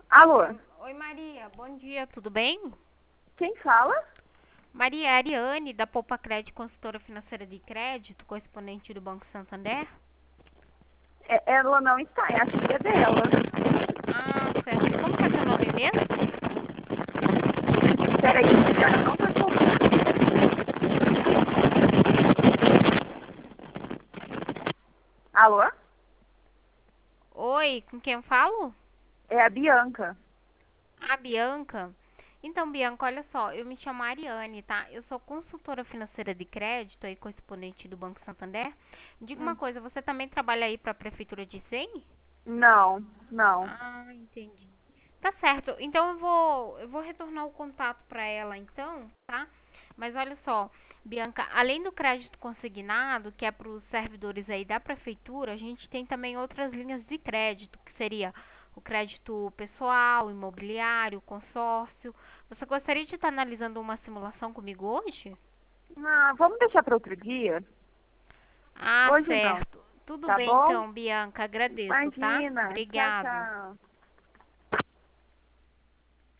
Alô, Oi, Maria. Bom dia, tudo bem? quem fala? Maria, é a Ariane, da Poupa Crédito, consultora financeira de crédito, correspondente do Banco Santander. Ela não está, é a filha dela. Ah, certo. Como que é seu nome mesmo? Peraí, eu não tô te ouvindo. Alô? Oi, com quem eu falo? É a Bianca. A Bianca. Então, Bianca, olha só, eu me chamo Ariane, tá? Eu sou consultora financeira de crédito e correspondente do Banco Santander. Diga uma Hum, coisa, você também trabalha aí para a Prefeitura de Icém? Não, não. Ah, entendi. Tá certo. Então eu vou retornar o contato para ela então, tá? Mas olha só, Bianca, além do crédito consignado, que é para os servidores aí da prefeitura, a gente tem também outras linhas de crédito, que seria o crédito pessoal, imobiliário, consórcio. Você gostaria de estar analisando uma simulação comigo hoje? Ah, vamos deixar para outro dia? Ah, Hoje não, certo. Tudo tá bem bom? então, Bianca, agradeço, tá? Imagina. Tchau, Obrigado. tchau.